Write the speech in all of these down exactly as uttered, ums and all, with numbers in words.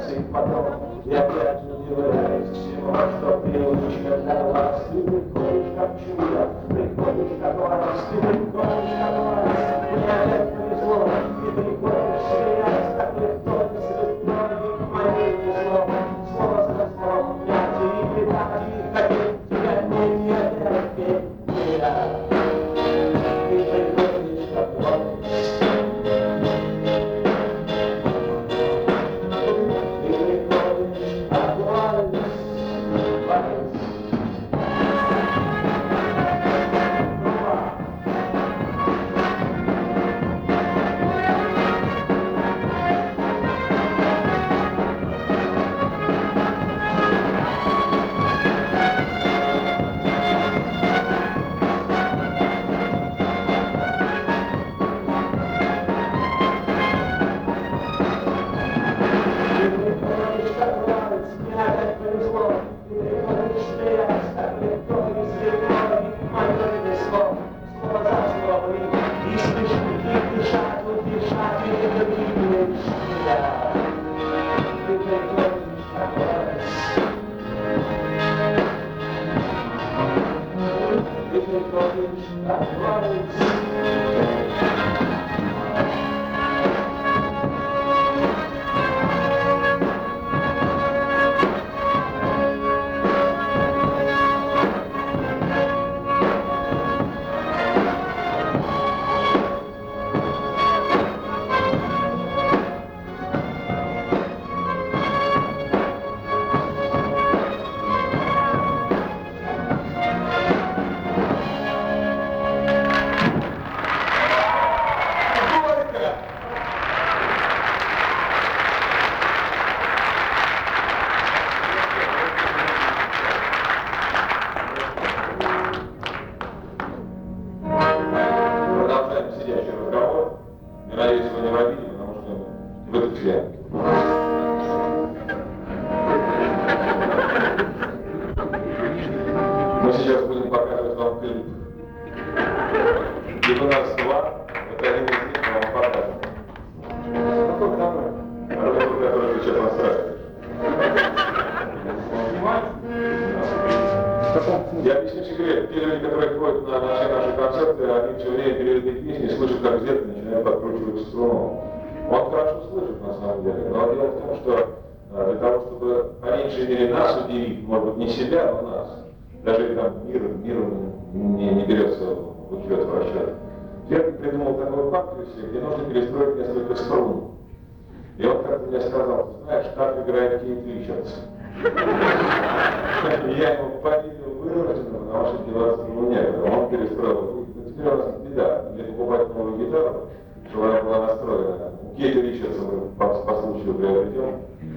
удивляться и потом, и опять удивляюсь всему, что привычно для вас. Ты приходишь как чудо, приходишь как лаз, ты приходишь как лаз, мне опять повезло, ты приходишь смеясь, так легко, ты светло, и моей везло, слово за словом, я тебе так и хотел, тебя не я терпеть, не я. Ты приходишь как лаз. Мы сейчас будем показывать вам клип. Их у нас два, это один из них, мы вам покажем. Какой второй? Второй, который ты сейчас настраиваешь. Я объясню секрет. Те люди, которые ходят на все наши концерты, они все время перед этой песней слышат, как где-то начинают подкручивать струну. Он хорошо слышит на самом деле, но дело в том, что для того, чтобы по меньшей мере нас удивить, может быть не себя, но нас, даже если там мир, мир не, не берется в учет, в расчет. Ферд придумал такую партию, где нужно перестроить несколько струн. И он как-то мне сказал: ты знаешь, как играет Кейт Ричардс. Я ему поверил вырожденно, потому что деваться ему некогда. Он перестроил. Но теперь у нас беда. Или покупать новую гитару, чтобы она была настроена. У Кейта Ричардса мы по, по случаю приобретем.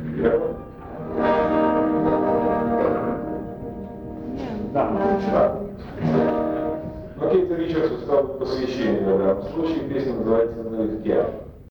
Да. Да. Но Кейту Ричардсу стало посвящение в данном случае. Песня называется «Налегке».